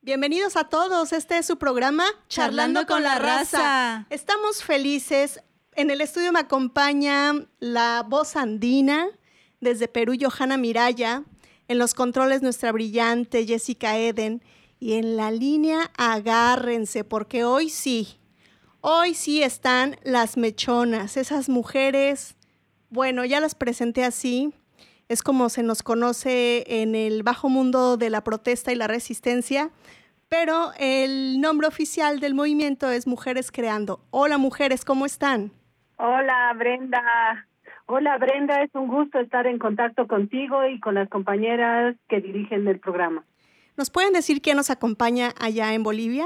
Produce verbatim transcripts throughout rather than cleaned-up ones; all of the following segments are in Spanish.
Bienvenidos a todos, este es su programa Charlando, Charlando con la raza. raza. Estamos felices, en el estudio me acompaña la voz andina, desde Perú, Johanna Miraya, en los controles nuestra brillante Jessica Eden, y en la línea agárrense, porque hoy sí, hoy sí están las mechonas, esas mujeres, bueno, ya las presenté así, es como se nos conoce en el bajo mundo de la protesta y la resistencia, pero el nombre oficial del movimiento es Mujeres Creando. Hola, mujeres, ¿cómo están? Hola, Brenda. Hola, Brenda, es un gusto estar en contacto contigo y con las compañeras que dirigen el programa. ¿Nos pueden decir quién nos acompaña allá en Bolivia?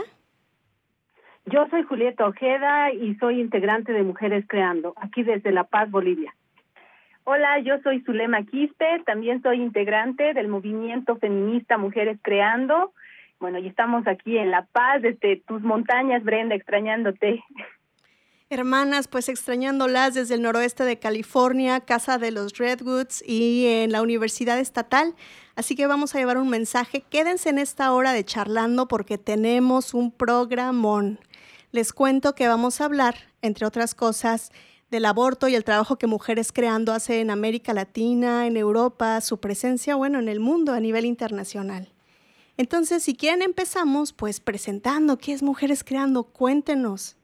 Yo soy Julieta Ojeda y soy integrante de Mujeres Creando, aquí desde La Paz, Bolivia. Hola, yo soy Zulema Quispe, también soy integrante del movimiento feminista Mujeres Creando. Bueno, y estamos aquí en La Paz, desde tus montañas, Brenda, extrañándote. Hermanas, pues extrañándolas desde el noroeste de California, casa de los Redwoods y en la Universidad Estatal. Así que vamos a llevar un mensaje. Quédense en esta hora de charlando porque tenemos un programón. Les cuento que vamos a hablar, entre otras cosas, del aborto y el trabajo que Mujeres Creando hace en América Latina, en Europa, su presencia, bueno, en el mundo a nivel internacional. Entonces, si quieren empezamos, pues presentando qué es Mujeres Creando, cuéntenos.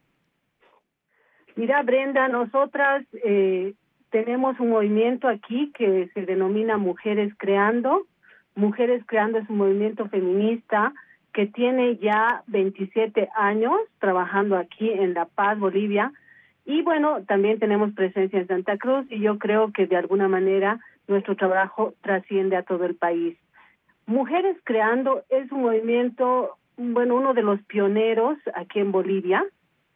Mira, Brenda, nosotras eh, tenemos un movimiento aquí que se denomina Mujeres Creando. Mujeres Creando es un movimiento feminista que tiene ya veintisiete años trabajando aquí en La Paz, Bolivia. Y bueno, también tenemos presencia en Santa Cruz y yo creo que de alguna manera nuestro trabajo trasciende a todo el país. Mujeres Creando es un movimiento, bueno, uno de los pioneros aquí en Bolivia.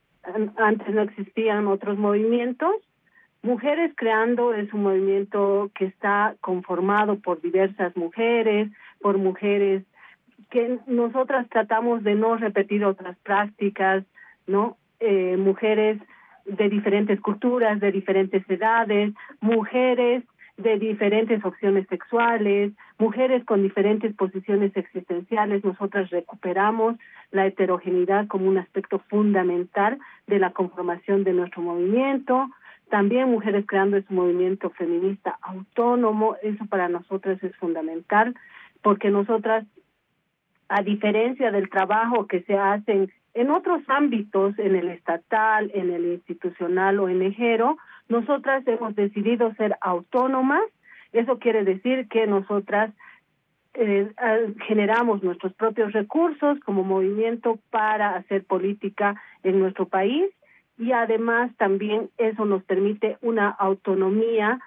Antes no existían otros movimientos. Mujeres Creando es un movimiento que está conformado por diversas mujeres, por mujeres que nosotras tratamos de no repetir otras prácticas, ¿no? Eh, mujeres de diferentes culturas, de diferentes edades, mujeres de diferentes opciones sexuales, mujeres con diferentes posiciones existenciales. Nosotras recuperamos la heterogeneidad como un aspecto fundamental de la conformación de nuestro movimiento. También Mujeres Creando es un movimiento feminista autónomo. Eso para nosotras es fundamental, porque nosotras, a diferencia del trabajo que se hace en otros ámbitos, en el estatal, en el institucional o enejero, nosotras hemos decidido ser autónomas. Eso quiere decir que nosotras eh, generamos nuestros propios recursos como movimiento para hacer política en nuestro país y además también eso nos permite una autonomía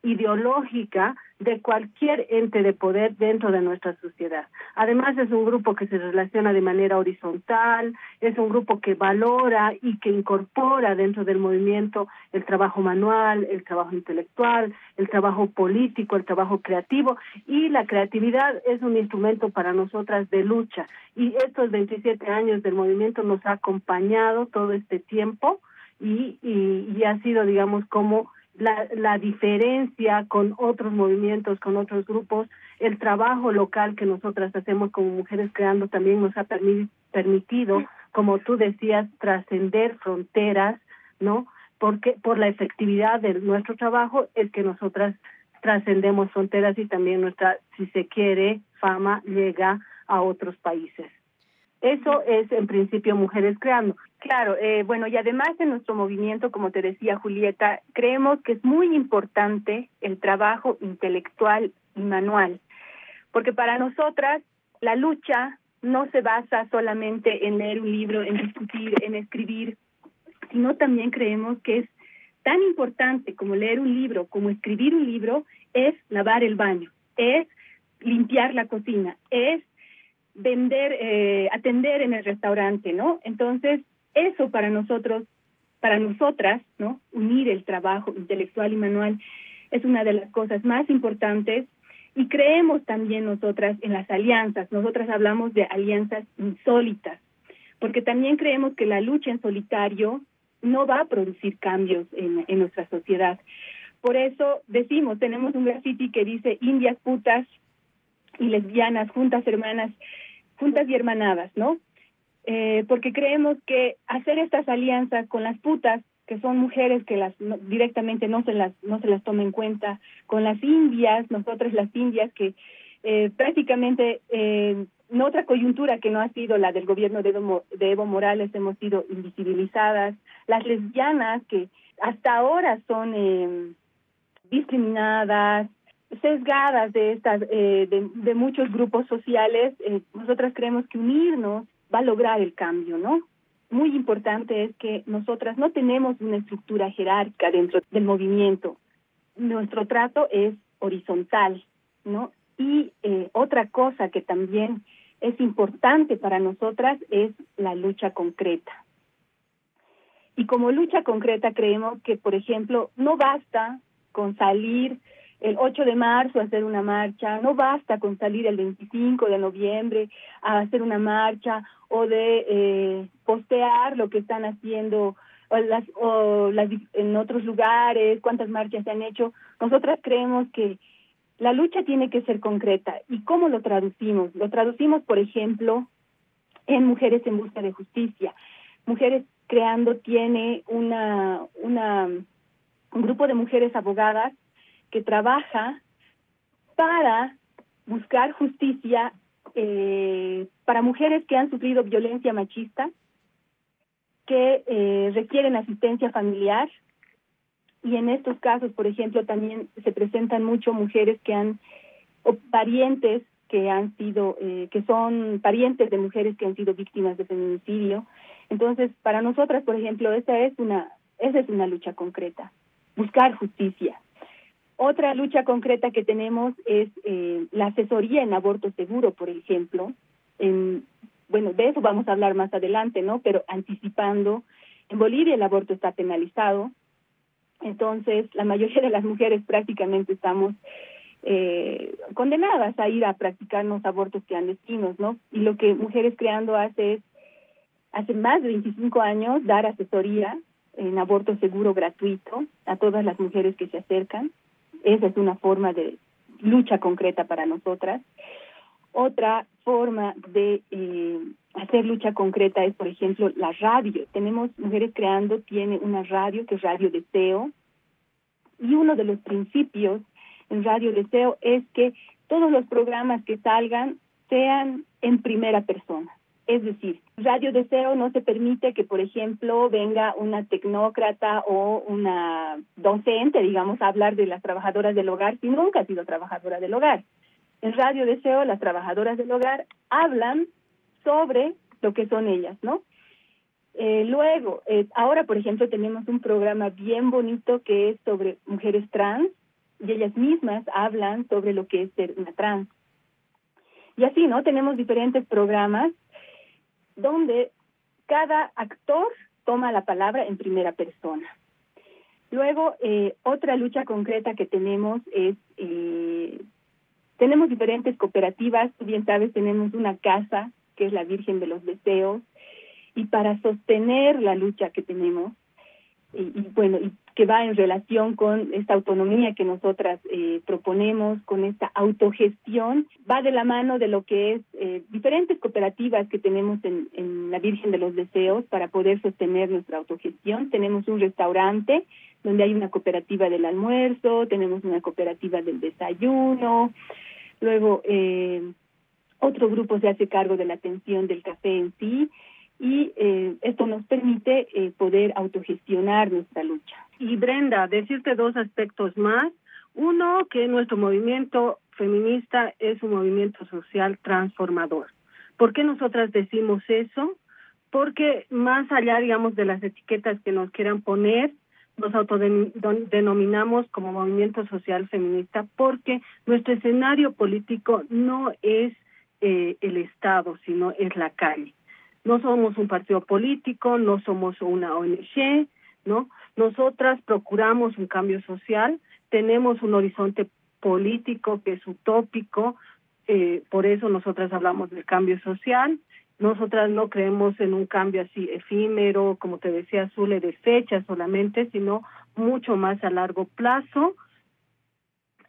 ideológica de cualquier ente de poder dentro de nuestra sociedad. Además es un grupo que se relaciona de manera horizontal, es un grupo que valora y que incorpora dentro del movimiento el trabajo manual, el trabajo intelectual, el trabajo político, el trabajo creativo, y la creatividad es un instrumento para nosotras de lucha. Y estos veintisiete años del movimiento nos ha acompañado todo este tiempo y, y, y ha sido, digamos, como La, la diferencia con otros movimientos, con otros grupos. El trabajo local que nosotras hacemos como Mujeres Creando también nos ha permi- permitido, como tú decías, trascender fronteras, ¿no? Porque por la efectividad de nuestro trabajo es que nosotras trascendemos fronteras y también nuestra, si se quiere, fama llega a otros países. Eso es, en principio, Mujeres Creando. Claro, eh, bueno, y además de nuestro movimiento, como te decía Julieta, creemos que es muy importante el trabajo intelectual y manual, porque para nosotras la lucha no se basa solamente en leer un libro, en discutir, en escribir, sino también creemos que es tan importante como leer un libro, como escribir un libro, es lavar el baño, es limpiar la cocina, es vender, eh, atender en el restaurante, ¿no? Entonces, eso para nosotros, para nosotras, ¿no? Unir el trabajo intelectual y manual es una de las cosas más importantes y creemos también nosotras en las alianzas. Nosotras hablamos de alianzas insólitas, porque también creemos que la lucha en solitario no va a producir cambios en, en nuestra sociedad. Por eso decimos, tenemos un graffiti que dice indias, putas y lesbianas, juntas hermanas, juntas y hermanadas, ¿no? Eh, porque creemos que hacer estas alianzas con las putas, que son mujeres que las no, directamente no se las no se las toma en cuenta, con las indias, nosotras las indias que eh, prácticamente eh, en otra coyuntura que no ha sido la del gobierno de Evo, de Evo Morales hemos sido invisibilizadas, las lesbianas que hasta ahora son eh, discriminadas, sesgadas de estas eh, de, de muchos grupos sociales, eh, nosotras creemos que unirnos va a lograr el cambio, ¿no? Muy importante es que nosotras no tenemos una estructura jerárquica dentro del movimiento. Nuestro trato es horizontal, ¿no? Y eh, otra cosa que también es importante para nosotras es la lucha concreta. Y como lucha concreta creemos que, por ejemplo, no basta con salir el ocho de marzo a hacer una marcha, no basta con salir el veinticinco de noviembre a hacer una marcha o de eh, postear lo que están haciendo o las, o las en otros lugares, cuántas marchas se han hecho. Nosotras creemos que la lucha tiene que ser concreta. ¿Y cómo lo traducimos? Lo traducimos, por ejemplo, en Mujeres en Busca de Justicia. Mujeres Creando tiene una, una, un grupo de mujeres abogadas que trabaja para buscar justicia eh, para mujeres que han sufrido violencia machista, que eh, requieren asistencia familiar, y en estos casos, por ejemplo, también se presentan mucho mujeres que han, o parientes que han sido, eh, que son parientes de mujeres que han sido víctimas de feminicidio. Entonces, para nosotras, por ejemplo, esa es una, esa es una lucha concreta, buscar justicia. Otra lucha concreta que tenemos es eh, la asesoría en aborto seguro, por ejemplo. En, bueno, de eso vamos a hablar más adelante, ¿no? Pero anticipando, en Bolivia el aborto está penalizado. Entonces, la mayoría de las mujeres prácticamente estamos eh, condenadas a ir a practicarnos abortos clandestinos, ¿no? Y lo que Mujeres Creando hace es, hace más de veinticinco años, dar asesoría en aborto seguro gratuito a todas las mujeres que se acercan. Esa es una forma de lucha concreta para nosotras. Otra forma de eh, hacer lucha concreta es, por ejemplo, la radio. Tenemos Mujeres Creando, tiene una radio que es Radio Deseo, y uno de los principios en Radio Deseo es que todos los programas que salgan sean en primera persona. Es decir, Radio Deseo no se permite que, por ejemplo, venga una tecnócrata o una docente, digamos, a hablar de las trabajadoras del hogar si nunca ha sido trabajadora del hogar. En Radio Deseo, las trabajadoras del hogar hablan sobre lo que son ellas, ¿no? Eh, luego, eh, ahora, por ejemplo, tenemos un programa bien bonito que es sobre mujeres trans, y ellas mismas hablan sobre lo que es ser una trans. Y así, ¿no? Tenemos diferentes programas donde cada actor toma la palabra en primera persona. Luego, eh, otra lucha concreta que tenemos es, eh, tenemos diferentes cooperativas, tú bien sabes, tenemos una casa que es la Virgen de los Deseos, y para sostener la lucha que tenemos, y, y bueno, y que va en relación con esta autonomía que nosotras eh, proponemos, con esta autogestión, va de la mano de lo que es eh, diferentes cooperativas que tenemos en, en la Virgen de los Deseos para poder sostener nuestra autogestión. Tenemos un restaurante donde hay una cooperativa del almuerzo, tenemos una cooperativa del desayuno, luego eh, otro grupo se hace cargo de la atención del café en sí, y eh, esto nos permite eh, poder autogestionar nuestra lucha. Y Brenda, decirte dos aspectos más. Uno, que nuestro movimiento feminista es un movimiento social transformador. ¿Por qué nosotras decimos eso? Porque más allá, digamos, de las etiquetas que nos quieran poner, nos autodenominamos como movimiento social feminista porque nuestro escenario político no es eh, el Estado, sino es la calle. No somos un partido político, no somos una O N G, ¿no? Nosotras procuramos un cambio social, tenemos un horizonte político que es utópico, eh, por eso nosotras hablamos del cambio social. Nosotras no creemos en un cambio así efímero, como te decía Zule, de fecha solamente, sino mucho más a largo plazo.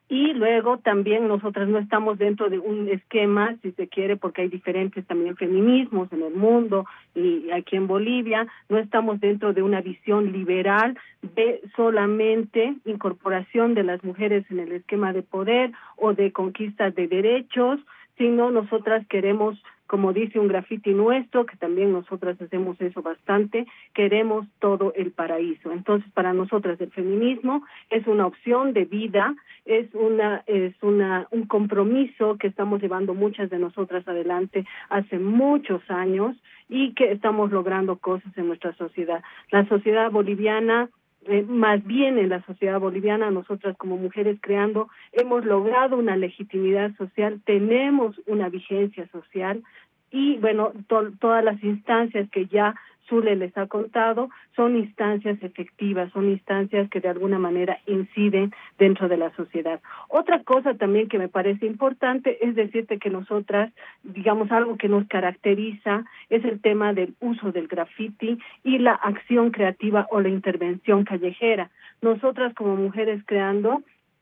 Y luego también nosotras no estamos dentro de un esquema, si se quiere, porque hay diferentes también feminismos en el mundo y aquí en Bolivia, no estamos dentro de una visión liberal de solamente incorporación de las mujeres en el esquema de poder o de conquista de derechos, sino nosotras queremos, como dice un grafiti nuestro, que también nosotras hacemos eso bastante, queremos todo el paraíso. Entonces, para nosotras el feminismo es una opción de vida, es una es una un compromiso que estamos llevando muchas de nosotras adelante hace muchos años y que estamos logrando cosas en nuestra sociedad. La sociedad boliviana, Eh, más bien en la sociedad boliviana, nosotras como mujeres creando, hemos logrado una legitimidad social, tenemos una vigencia social y, bueno, to- todas las instancias que ya Zule les ha contado son instancias efectivas, son instancias que de alguna manera inciden dentro de la sociedad. Otra cosa también que me parece importante es decirte que nosotras, digamos, algo que nos caracteriza es el tema del uso del graffiti y la acción creativa o la intervención callejera. Nosotras como mujeres creando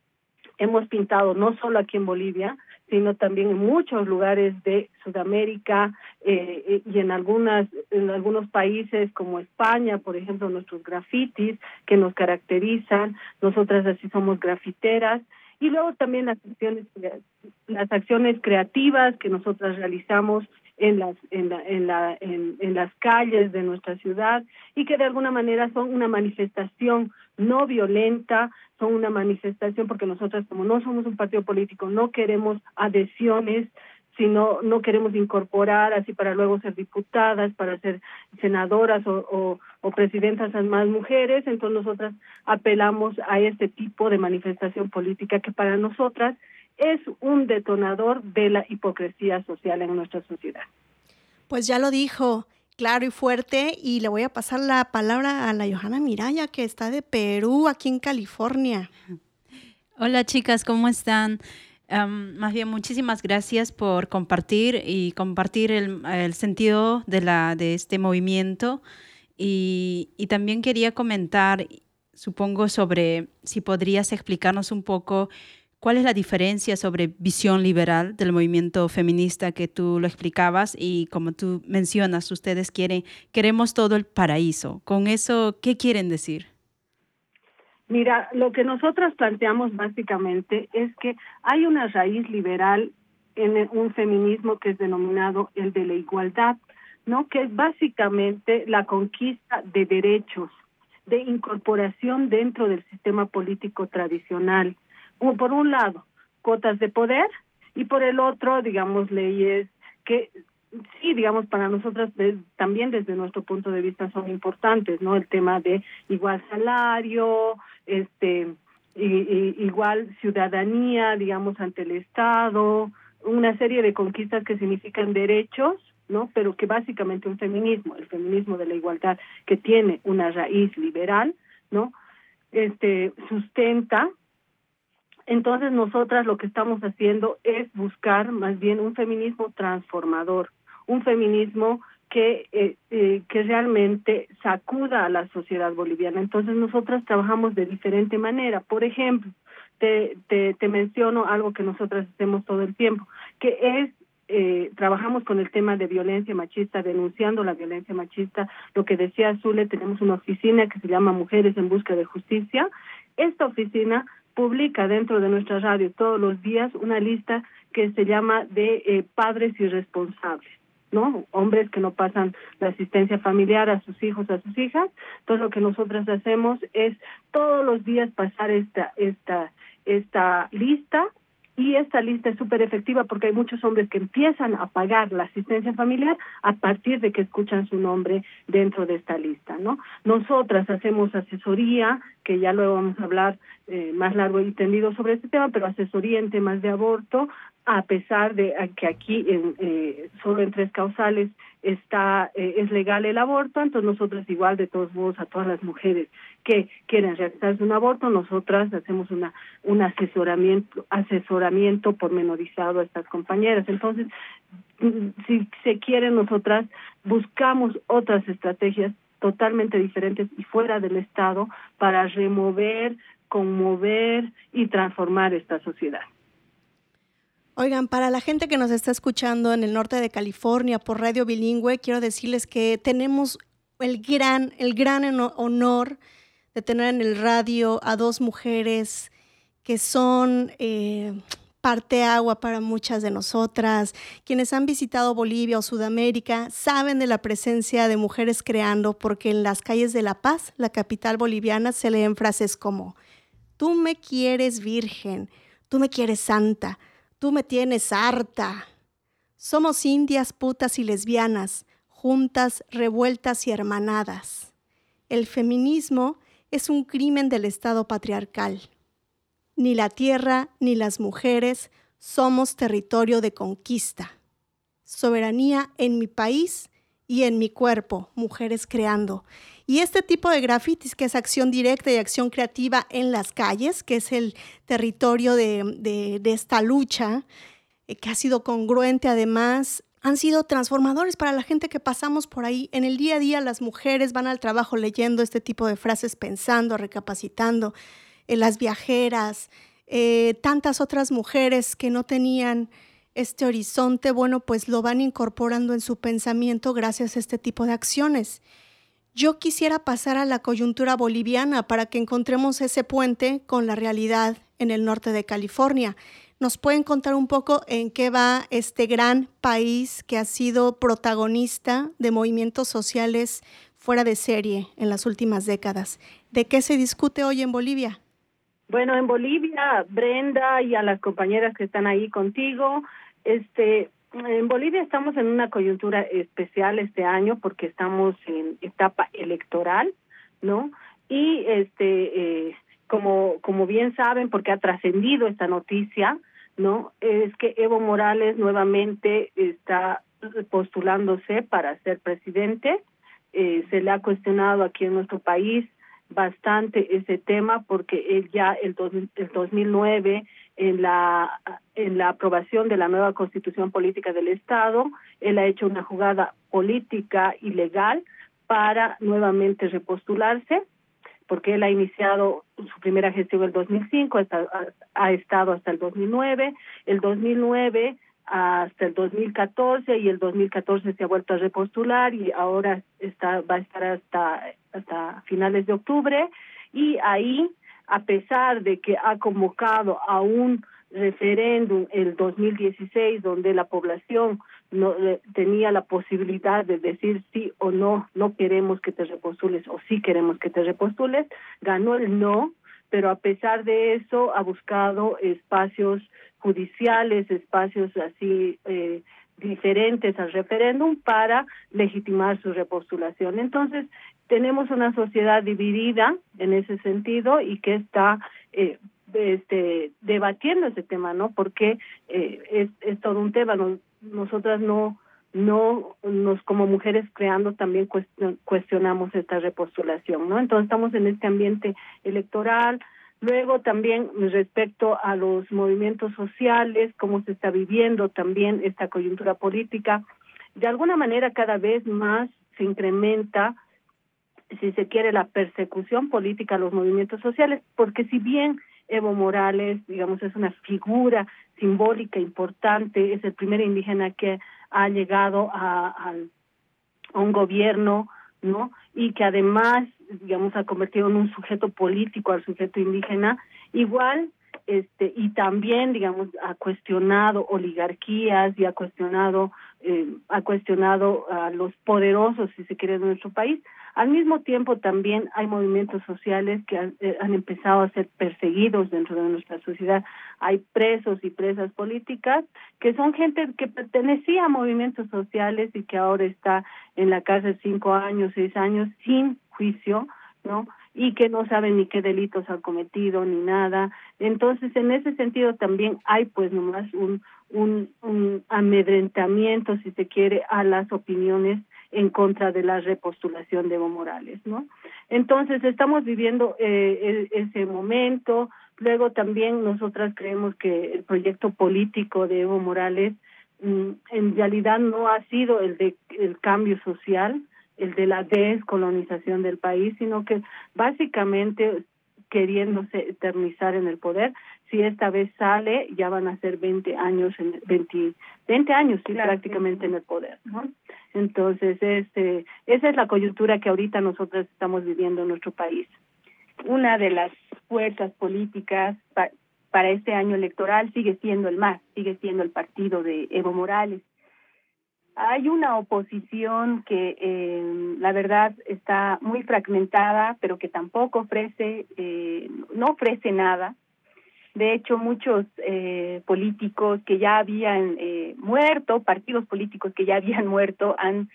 hemos pintado no solo aquí en Bolivia, sino también en muchos lugares de Sudamérica eh, y en algunas en algunos países como España, por ejemplo, nuestros grafitis que nos caracterizan, nosotras así somos grafiteras, y luego también las acciones las acciones creativas que nosotras realizamos en las en la, en la en, en las calles de nuestra ciudad y que de alguna manera son una manifestación no violenta, son una manifestación porque nosotras como no somos un partido político no queremos adhesiones, sino no queremos incorporar así para luego ser diputadas, para ser senadoras o, o, o presidentas a más mujeres. Entonces nosotras apelamos a este tipo de manifestación política que para nosotras es un detonador de la hipocresía social en nuestra sociedad. Pues ya lo dijo, claro y fuerte, y le voy a pasar la palabra a la Johanna Miraya, que está de Perú, aquí en California. Hola chicas, ¿cómo están? Um, más bien, muchísimas gracias por compartir y compartir el, el sentido de, la, de este movimiento. Y, y también quería comentar, supongo, sobre si podrías explicarnos un poco cuál es la diferencia sobre visión liberal del movimiento feminista que tú lo explicabas y como tú mencionas, ustedes quieren, queremos todo el paraíso. Con eso, ¿qué quieren decir? Mira, lo que nosotras planteamos básicamente es que hay una raíz liberal en un feminismo que es denominado el de la igualdad, ¿no? Que es básicamente la conquista de derechos, de incorporación dentro del sistema político tradicional. Por un lado, cuotas de poder y por el otro, digamos, leyes que sí, digamos, para nosotras de, también desde nuestro punto de vista son importantes, ¿no? El tema de igual salario, este, y, y, igual ciudadanía, digamos, ante el Estado, una serie de conquistas que significan derechos, ¿no? Pero que básicamente un feminismo, el feminismo de la igualdad, que tiene una raíz liberal, ¿no? Este, sustenta. Entonces nosotras lo que estamos haciendo es buscar más bien un feminismo transformador, un feminismo que eh, eh, que realmente sacuda a la sociedad boliviana. Entonces nosotras trabajamos de diferente manera. Por ejemplo, te te, te menciono algo que nosotras hacemos todo el tiempo, que es eh, trabajamos con el tema de violencia machista, denunciando la violencia machista. Lo que decía Zule, tenemos una oficina que se llama Mujeres en Busca de Justicia. Esta oficina publica dentro de nuestra radio todos los días una lista que se llama de eh, padres irresponsables, ¿no? Hombres que no pasan la asistencia familiar a sus hijos, a sus hijas. Entonces lo que nosotras hacemos es todos los días pasar esta esta esta lista, y esta lista es súper efectiva porque hay muchos hombres que empiezan a pagar la asistencia familiar a partir de que escuchan su nombre dentro de esta lista, ¿no? Nosotras hacemos asesoría, que ya luego vamos a hablar eh, más largo y tendido sobre este tema, pero asesoría en temas de aborto, a pesar de que aquí en, eh, solo en tres causales está eh, es legal el aborto. Entonces nosotros igual, de todos modos, a todas las mujeres que quieren realizarse un aborto, nosotras hacemos una un asesoramiento asesoramiento pormenorizado a estas compañeras. Entonces, si se quiere, nosotras buscamos otras estrategias totalmente diferentes y fuera del Estado para remover conmover y transformar esta sociedad. Oigan, para la gente que nos está escuchando en el norte de California por Radio Bilingüe, quiero decirles que tenemos el gran, el gran honor de tener en el radio a dos mujeres que son eh, parteagua para muchas de nosotras. Quienes han visitado Bolivia o Sudamérica saben de la presencia de Mujeres Creando, porque en las calles de La Paz, la capital boliviana, se leen frases como: tú me quieres virgen, tú me quieres santa, tú me tienes harta. Somos indias, putas y lesbianas, juntas, revueltas y hermanadas. El feminismo es un crimen del Estado patriarcal. Ni la tierra ni las mujeres somos territorio de conquista. Soberanía en mi país y en mi cuerpo, Mujeres Creando. Y este tipo de grafitis, que es acción directa y acción creativa en las calles, que es el territorio de, de, de esta lucha, eh, que ha sido congruente además, han sido transformadores para la gente que pasamos por ahí. En el día a día las mujeres van al trabajo leyendo este tipo de frases, pensando, recapacitando. Eh, las viajeras, eh, tantas otras mujeres que no tenían este horizonte, bueno, pues lo van incorporando en su pensamiento gracias a este tipo de acciones. Yo quisiera pasar a la coyuntura boliviana para que encontremos ese puente con la realidad en el norte de California. ¿Nos pueden contar un poco en qué va este gran país que ha sido protagonista de movimientos sociales fuera de serie en las últimas décadas? ¿De qué se discute hoy en Bolivia? Bueno, en Bolivia, Brenda, y a las compañeras que están ahí contigo, este, en Bolivia estamos en una coyuntura especial este año porque estamos en etapa electoral, ¿no? Y este, eh, como como bien saben, porque ha trascendido esta noticia, ¿no? Es que Evo Morales nuevamente está postulándose para ser presidente. Eh, se le ha cuestionado aquí en nuestro país bastante ese tema porque él ya el, dos, el dos mil nueve en la en la aprobación de la nueva Constitución Política del Estado, él ha hecho una jugada política y legal para nuevamente repostularse, porque él ha iniciado su primera gestión en el dos mil cinco, hasta, ha estado hasta el dos mil nueve, el dos mil nueve hasta el dos mil catorce, y el dos mil catorce se ha vuelto a repostular y ahora está va a estar hasta hasta finales de octubre, y ahí, a pesar de que ha convocado a un referéndum el dos mil dieciséis donde la población no eh, tenía la posibilidad de decir sí o no, no queremos que te repostules o sí queremos que te repostules, ganó el no, pero a pesar de eso ha buscado espacios judiciales, espacios así eh, diferentes al referéndum para legitimar su repostulación. Entonces, tenemos una sociedad dividida en ese sentido y que está eh, este, debatiendo ese tema, ¿no? Porque eh, es, es todo un tema. Nos, nosotras no, no nos como Mujeres Creando también cuestionamos esta repostulación, ¿no? Entonces estamos en este ambiente electoral. Luego también respecto a los movimientos sociales, cómo se está viviendo también esta coyuntura política, de alguna manera cada vez más se incrementa, si se quiere, la persecución política a los movimientos sociales, porque si bien Evo Morales, digamos, es una figura simbólica importante, es el primer indígena que ha llegado a, a, a un gobierno, ¿no? Y que además, digamos, ha convertido en un sujeto político al sujeto indígena, igual, este, y también, digamos, ha cuestionado oligarquías y ha cuestionado, eh, ha cuestionado a los poderosos, si se quiere, de nuestro país. Al mismo tiempo, también hay movimientos sociales que han, eh, han empezado a ser perseguidos dentro de nuestra sociedad. Hay presos y presas políticas que son gente que pertenecía a movimientos sociales y que ahora está en la cárcel cinco años, seis años, sin juicio, ¿no? Y que no saben ni qué delitos han cometido ni nada. Entonces, en ese sentido también hay pues nomás un, un, un amedrentamiento, si se quiere, a las opiniones en contra de la repostulación de Evo Morales, ¿no? Entonces, estamos viviendo eh, ese momento. Luego también nosotras creemos que el proyecto político de Evo Morales mm, en realidad no ha sido el de el cambio social, el de la descolonización del país, sino que básicamente queriéndose eternizar en el poder. Si esta vez sale, ya van a ser veinte años, en veinte, veinte años sí, claro, prácticamente sí, en el poder, ¿no? Entonces, este, esa es la coyuntura que ahorita nosotros estamos viviendo en nuestro país. Una de las fuerzas políticas pa- para este año electoral sigue siendo el M A S, sigue siendo el partido de Evo Morales. Hay una oposición que eh, la verdad está muy fragmentada, pero que tampoco ofrece, eh, no ofrece nada. De hecho, muchos eh, políticos que ya habían eh, muerto, partidos políticos que ya habían muerto, han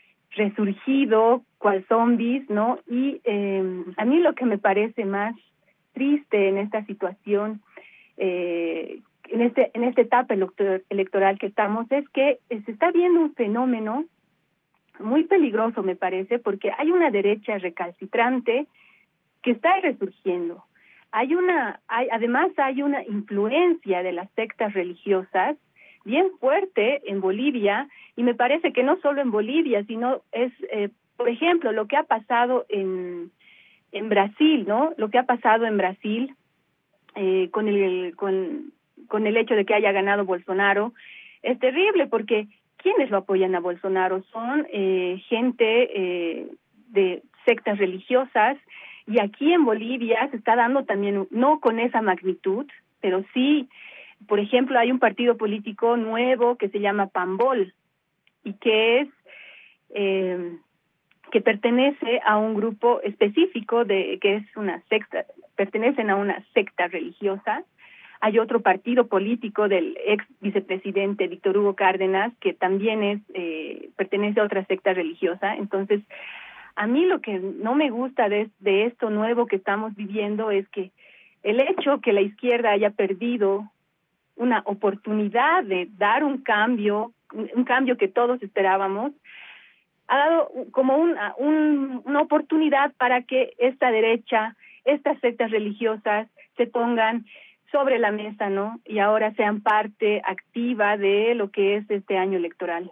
resurgido cual zombies, ¿no? Y eh, a mí lo que me parece más triste en esta situación, eh, en este en esta etapa electoral que estamos, es que se está viendo un fenómeno muy peligroso, me parece, porque hay una derecha recalcitrante que está resurgiendo. Hay una, hay, además hay una influencia de las sectas religiosas bien fuerte en Bolivia, y me parece que no solo en Bolivia, sino es, eh, por ejemplo, lo que ha pasado en en Brasil, ¿no? Lo que ha pasado en Brasil eh, con el con con el hecho de que haya ganado Bolsonaro es terrible, porque quienes lo apoyan a Bolsonaro son eh, gente eh, de sectas religiosas, y aquí en Bolivia se está dando también, no con esa magnitud, pero sí, por ejemplo, hay un partido político nuevo que se llama PAMBOL, y que es eh, que pertenece a un grupo específico de que es una secta, pertenecen a una secta religiosa. Hay otro partido político del ex vicepresidente Víctor Hugo Cárdenas que también es eh, pertenece a otra secta religiosa. Entonces, a mí lo que no me gusta de, de esto nuevo que estamos viviendo es que el hecho que la izquierda haya perdido una oportunidad de dar un cambio, un, un cambio que todos esperábamos, ha dado como una, un, una oportunidad para que esta derecha, estas sectas religiosas se pongan sobre la mesa, ¿no? Y ahora sean parte activa de lo que es este año electoral.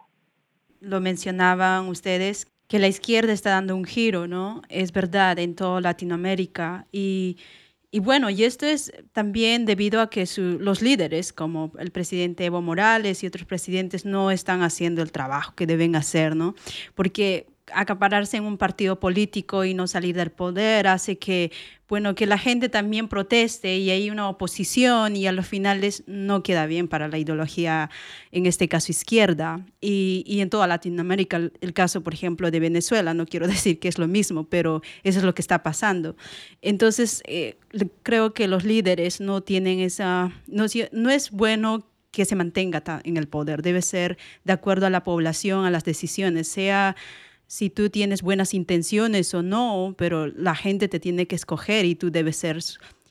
Lo mencionaban ustedes, que la izquierda está dando un giro, ¿no? Es verdad, en toda Latinoamérica. Y, y bueno, y esto es también debido a que su, los líderes, como el presidente Evo Morales y otros presidentes, no están haciendo el trabajo que deben hacer, ¿no? Porque acapararse en un partido político y no salir del poder hace que, bueno, que la gente también proteste y hay una oposición, y a los finales no queda bien para la ideología, en este caso izquierda, y, y en toda Latinoamérica. El, el caso, por ejemplo, de Venezuela, no quiero decir que es lo mismo, pero eso es lo que está pasando. Entonces, eh, creo que los líderes no tienen esa, no, no es bueno que se mantenga en el poder, debe ser de acuerdo a la población, a las decisiones, sea si tú tienes buenas intenciones o no, pero la gente te tiene que escoger y tú debes ser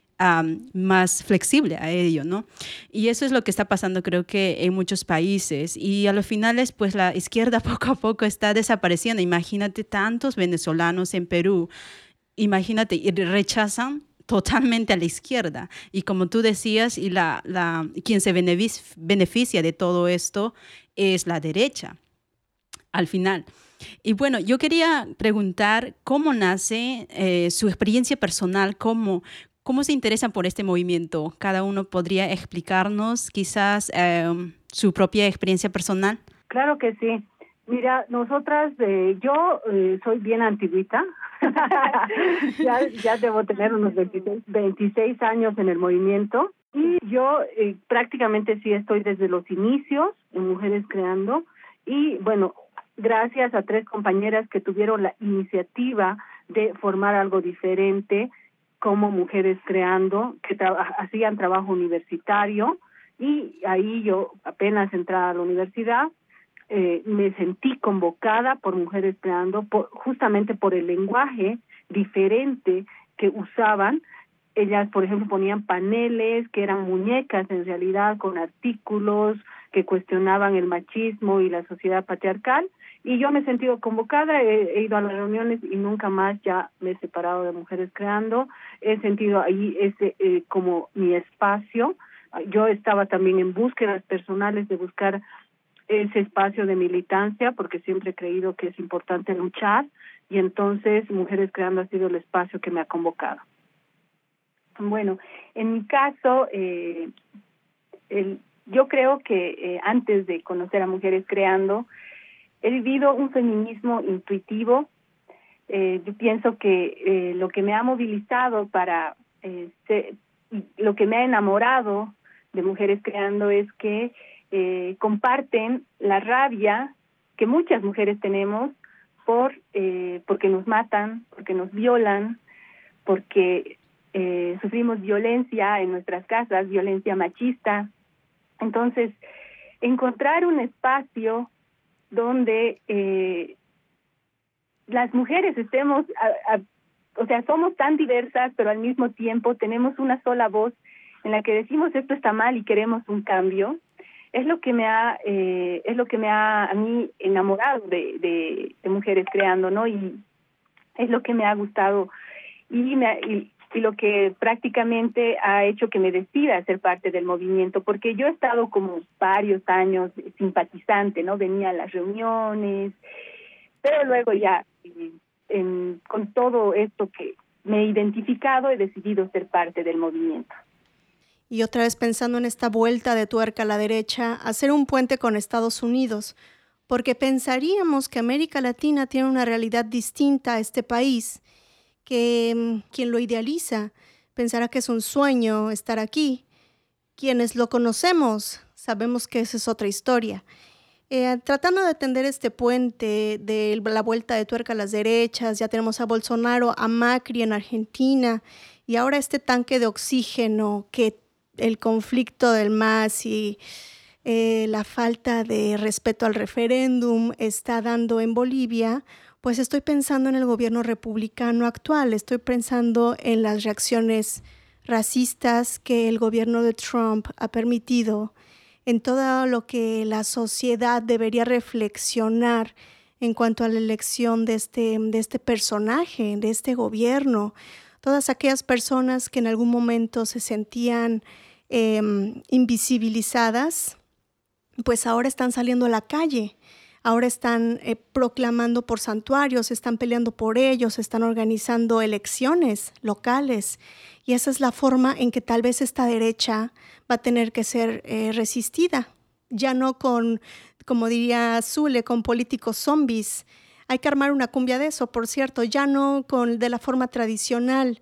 um, más flexible a ello, ¿no? Y eso es lo que está pasando, creo que en muchos países. Y a los finales, pues la izquierda poco a poco está desapareciendo. Imagínate tantos venezolanos en Perú, imagínate, y rechazan totalmente a la izquierda. Y como tú decías, y la, la, quien se beneficia de todo esto es la derecha, al final. Y bueno, yo quería preguntar cómo nace eh, su experiencia personal, cómo, cómo se interesan por este movimiento. ¿Cada uno podría explicarnos quizás eh, su propia experiencia personal? Claro que sí. Mira, nosotras, eh, yo eh, soy bien antiguita, ya, ya debo tener unos veintiséis, veintiséis años en el movimiento, y yo eh, prácticamente sí estoy desde los inicios en Mujeres Creando, y bueno, gracias a tres compañeras que tuvieron la iniciativa de formar algo diferente como Mujeres Creando, que tra- hacían trabajo universitario, y ahí yo apenas entraba a la universidad, eh, me sentí convocada por Mujeres Creando, por, justamente por el lenguaje diferente que usaban. Ellas, por ejemplo, ponían paneles que eran muñecas en realidad, con artículos que cuestionaban el machismo y la sociedad patriarcal, y yo me he sentido convocada, he, he ido a las reuniones y nunca más ya me he separado de Mujeres Creando. He sentido ahí ese eh, como mi espacio. Yo estaba también en búsquedas personales de buscar ese espacio de militancia, porque siempre he creído que es importante luchar, y entonces Mujeres Creando ha sido el espacio que me ha convocado. Bueno, en mi caso, eh, el, yo creo que eh, antes de conocer a Mujeres Creando, he vivido un feminismo intuitivo. Eh, yo pienso que eh, lo que me ha movilizado para, eh, ser, lo que me ha enamorado de Mujeres Creando es que eh, comparten la rabia que muchas mujeres tenemos por eh, porque nos matan, porque nos violan, porque eh, sufrimos violencia en nuestras casas, violencia machista. Entonces, encontrar un espacio donde eh, las mujeres estemos, a, a, o sea, somos tan diversas, pero al mismo tiempo tenemos una sola voz en la que decimos esto está mal y queremos un cambio, es lo que me ha, eh, es lo que me ha a mí enamorado de, de, de Mujeres Creando, ¿no? Y es lo que me ha gustado y, me ha, y, y lo que prácticamente ha hecho que me decida ser parte del movimiento, porque yo he estado como varios años simpatizante, ¿no? Venía a las reuniones, pero luego ya eh, en, con todo esto que me he identificado, he decidido ser parte del movimiento. Y otra vez pensando en esta vuelta de tuerca a la derecha, hacer un puente con Estados Unidos, porque pensaríamos que América Latina tiene una realidad distinta a este país, que um, quien lo idealiza pensará que es un sueño estar aquí. Quienes lo conocemos sabemos que esa es otra historia. Eh, tratando de tender este puente de la vuelta de tuerca a las derechas, ya tenemos a Bolsonaro, a Macri en Argentina, y ahora este tanque de oxígeno que el conflicto del M A S y eh, la falta de respeto al referéndum está dando en Bolivia, pues estoy pensando en el gobierno republicano actual, estoy pensando en las reacciones racistas que el gobierno de Trump ha permitido, en todo lo que la sociedad debería reflexionar en cuanto a la elección de este, de este personaje, de este gobierno. Todas aquellas personas que en algún momento se sentían eh, invisibilizadas, pues ahora están saliendo a la calle, ahora están eh, proclamando por santuarios, están peleando por ellos, están organizando elecciones locales. Y esa es la forma en que tal vez esta derecha va a tener que ser eh, resistida, ya no con, como diría Zule, con políticos zombies. Hay que armar una cumbia de eso, por cierto, ya no con, de la forma tradicional,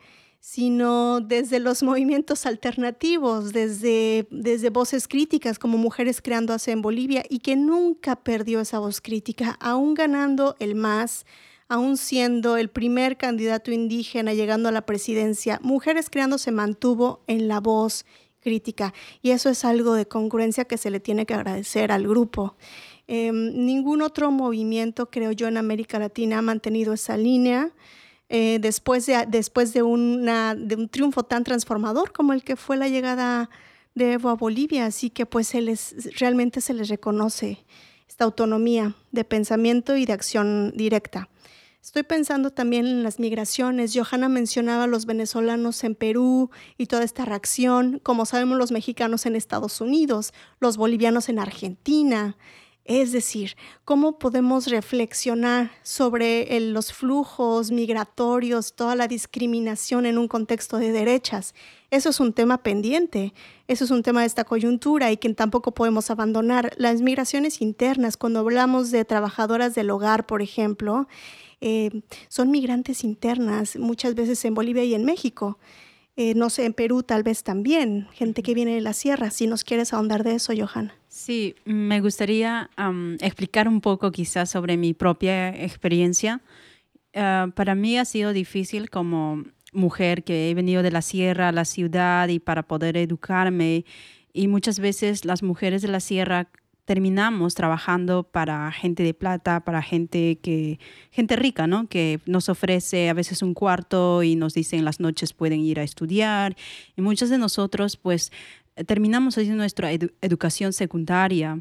sino desde los movimientos alternativos, desde, desde voces críticas como Mujeres Creando hace en Bolivia, y que nunca perdió esa voz crítica, aún ganando el M A S, aún siendo el primer candidato indígena llegando a la presidencia. Mujeres Creando se mantuvo en la voz crítica, y eso es algo de congruencia que se le tiene que agradecer al grupo. Eh, ningún otro movimiento, creo yo, en América Latina ha mantenido esa línea. Eh, después, de, después de, una, de un triunfo tan transformador como el que fue la llegada de Evo a Bolivia, así que pues se les, realmente se les reconoce esta autonomía de pensamiento y de acción directa. Estoy pensando también en las migraciones. Johanna mencionaba a los venezolanos en Perú y toda esta reacción, como sabemos los mexicanos en Estados Unidos, los bolivianos en Argentina. Es decir, ¿cómo podemos reflexionar sobre el, los flujos migratorios, toda la discriminación en un contexto de derechas? Eso es un tema pendiente, eso es un tema de esta coyuntura y que tampoco podemos abandonar. Las migraciones internas, cuando hablamos de trabajadoras del hogar, por ejemplo, eh, son migrantes internas, muchas veces en Bolivia y en México. Eh, no sé, en Perú tal vez también, gente que viene de la sierra. Si nos quieres ahondar de eso, Johanna. Sí, me gustaría um, explicar un poco quizás sobre mi propia experiencia. Uh, para mí ha sido difícil como mujer que he venido de la sierra a la ciudad y para poder educarme. Y muchas veces las mujeres de la sierra terminamos trabajando para gente de plata, para gente que gente rica, ¿no? Que nos ofrece a veces un cuarto y nos dice en las noches pueden ir a estudiar. Y muchos de nosotros, pues, terminamos haciendo nuestra edu- educación secundaria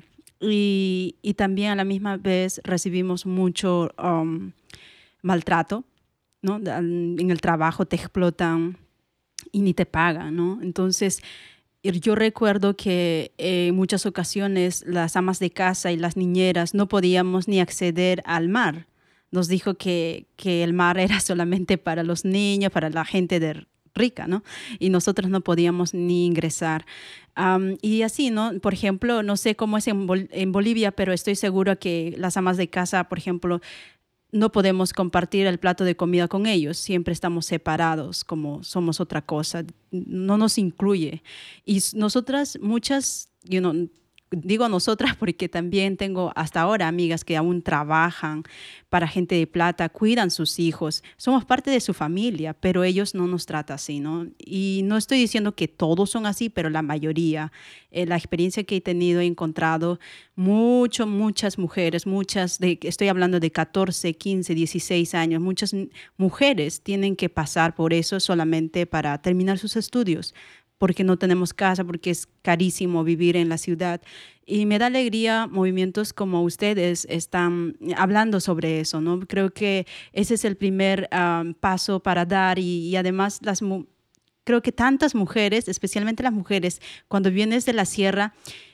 y, y también a la misma vez recibimos mucho um, maltrato, ¿no? En el trabajo te explotan y ni te pagan, ¿no? Entonces, yo recuerdo que en muchas ocasiones las amas de casa y las niñeras no podíamos ni acceder al mar. Nos dijo que, que el mar era solamente para los niños, para la gente de rica, ¿no? Y nosotros no podíamos ni ingresar. Um, y así, ¿no? Por ejemplo, no sé cómo es en, Bol- en Bolivia, pero estoy segura que las amas de casa, por ejemplo, no podemos compartir el plato de comida con ellos. Siempre estamos separados, como somos otra cosa. No nos incluye. Y nosotras, muchas, you know, digo nosotras porque también tengo hasta ahora amigas que aún trabajan para gente de plata, cuidan sus hijos, somos parte de su familia, pero ellos no nos tratan así, ¿no? Y no estoy diciendo que todos son así, pero la mayoría. Eh, la experiencia que he tenido, he encontrado mucho, muchas mujeres, muchas, de, estoy hablando de catorce, quince, dieciséis años, muchas mujeres tienen que pasar por eso solamente para terminar sus estudios, porque no tenemos casa, porque es carísimo vivir en la ciudad. Y me da alegría movimientos como ustedes están hablando sobre eso, ¿no? Creo que ese es el primer um, paso para dar y, y además las creo que tantas mujeres, especialmente las mujeres, cuando vienes de la sierra,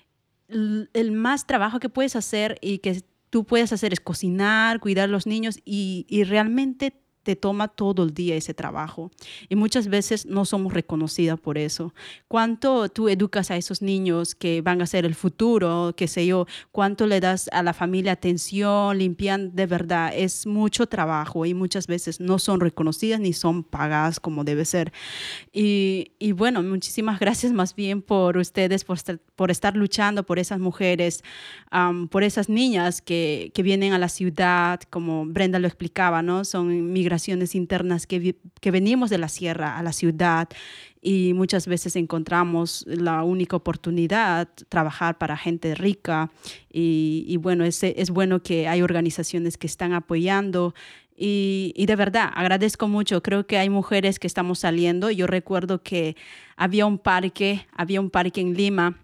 el, el más trabajo que puedes hacer y que tú puedes hacer es cocinar, cuidar a los niños y, y realmente te toma todo el día ese trabajo y muchas veces no somos reconocidas por eso. ¿Cuánto tú educas a esos niños que van a ser el futuro, qué sé yo? ¿Cuánto le das a la familia atención, limpian? De verdad, es mucho trabajo y muchas veces no son reconocidas ni son pagadas como debe ser. Y, y bueno, muchísimas gracias más bien por ustedes, por estar, por estar luchando por esas mujeres, um, por esas niñas que, que vienen a la ciudad, como Brenda lo explicaba, ¿no? Son migrantes internas que, que venimos de la sierra a la ciudad y muchas veces encontramos la única oportunidad trabajar para gente rica y, y bueno, es, es bueno que hay organizaciones que están apoyando y, y de verdad agradezco mucho. Creo que hay mujeres que estamos saliendo. Yo recuerdo que había un parque, había un parque en Lima,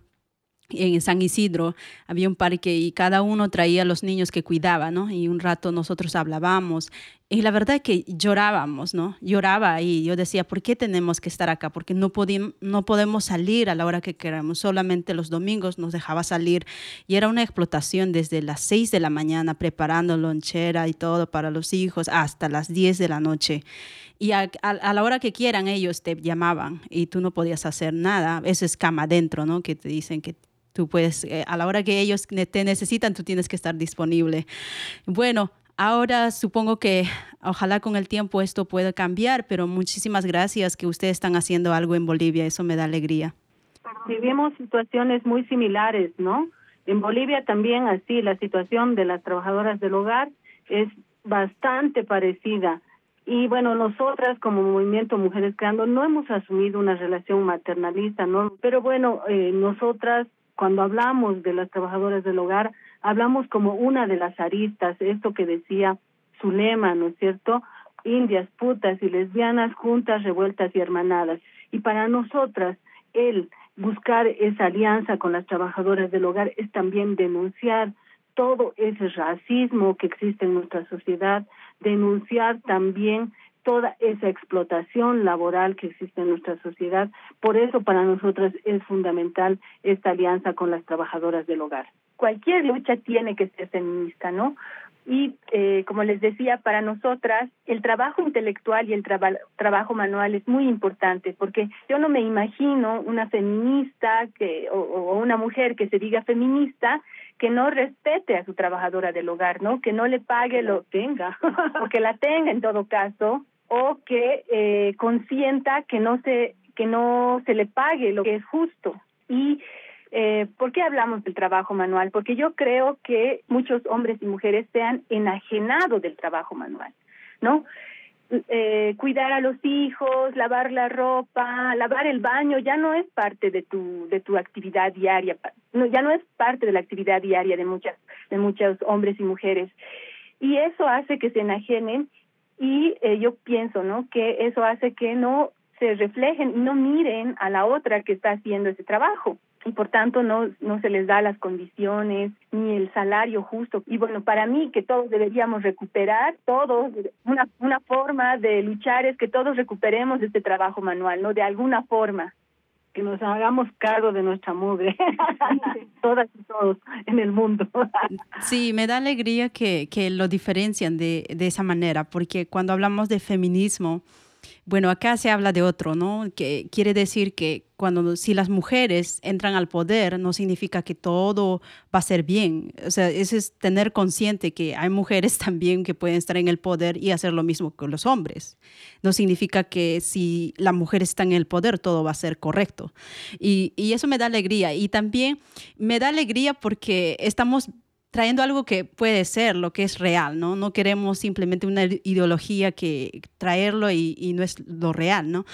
en San Isidro, había un parque y cada uno traía a los niños que cuidaba, ¿no? Y un rato nosotros hablábamos y la verdad es que llorábamos, ¿no? Lloraba y yo decía, ¿por qué tenemos que estar acá? Porque no, podí, no podemos salir a la hora que queramos, solamente los domingos nos dejaba salir y era una explotación desde las seis de la mañana preparando lonchera y todo para los hijos hasta las diez de la noche. Y a, a, a la hora que quieran ellos te llamaban y tú no podías hacer nada. Eso es cama adentro, ¿no? Que te dicen que tú puedes, eh, a la hora que ellos te necesitan, tú tienes que estar disponible. Bueno, ahora supongo que ojalá con el tiempo esto pueda cambiar, pero muchísimas gracias que ustedes están haciendo algo en Bolivia. Eso me da alegría. Vivimos situaciones muy similares, ¿no? En Bolivia también así, la situación de las trabajadoras del hogar es bastante parecida. Y bueno, nosotras como Movimiento Mujeres Creando no hemos asumido una relación maternalista, ¿no? Pero bueno, eh, nosotras cuando hablamos de las trabajadoras del hogar, hablamos como una de las aristas, esto que decía su lema, ¿no es cierto? Indias, putas y lesbianas, juntas, revueltas y hermanadas. Y para nosotras, el buscar esa alianza con las trabajadoras del hogar es también denunciar todo ese racismo que existe en nuestra sociedad, denunciar también toda esa explotación laboral que existe en nuestra sociedad. Por eso para nosotras es fundamental esta alianza con las trabajadoras del hogar. Cualquier lucha tiene que ser feminista, ¿no? Y eh, como les decía, para nosotras el trabajo intelectual y el traba- trabajo manual es muy importante, porque yo no me imagino una feminista que o, o una mujer que se diga feminista que no respete a su trabajadora del hogar, ¿no? Que no le pague lo que tenga, o que la tenga en todo caso, o que eh, consienta que no se que no se le pague lo que es justo. Y Eh, ¿por qué hablamos del trabajo manual? Porque yo creo que muchos hombres y mujeres se han enajenado del trabajo manual, ¿no? Eh, cuidar a los hijos, lavar la ropa, lavar el baño, ya no es parte de tu de tu actividad diaria, no, ya no es parte de la actividad diaria de muchas de muchos hombres y mujeres. Y eso hace que se enajenen y eh, yo pienso, ¿no? Que eso hace que no se reflejen y no miren a la otra que está haciendo ese trabajo. Y por tanto no no se les da las condiciones ni el salario justo. Y bueno, para mí que todos deberíamos recuperar, todos, una una forma de luchar es que todos recuperemos este trabajo manual, ¿no? De alguna forma. Que nos hagamos cargo de nuestra mugre, todas y todos en el mundo. Sí, me da alegría que, que lo diferencian de, de esa manera, porque cuando hablamos de feminismo, bueno, acá se habla de otro, ¿no? Que quiere decir que cuando si las mujeres entran al poder, no significa que todo va a ser bien. O sea, eso es tener consciente que hay mujeres también que pueden estar en el poder y hacer lo mismo que los hombres. No significa que si la mujer está en el poder, todo va a ser correcto. Y, y eso me da alegría. Y también me da alegría porque estamos trayendo algo que puede ser, lo que es real, ¿no? No queremos simplemente una ideología que traerlo y, y no es lo real, ¿no?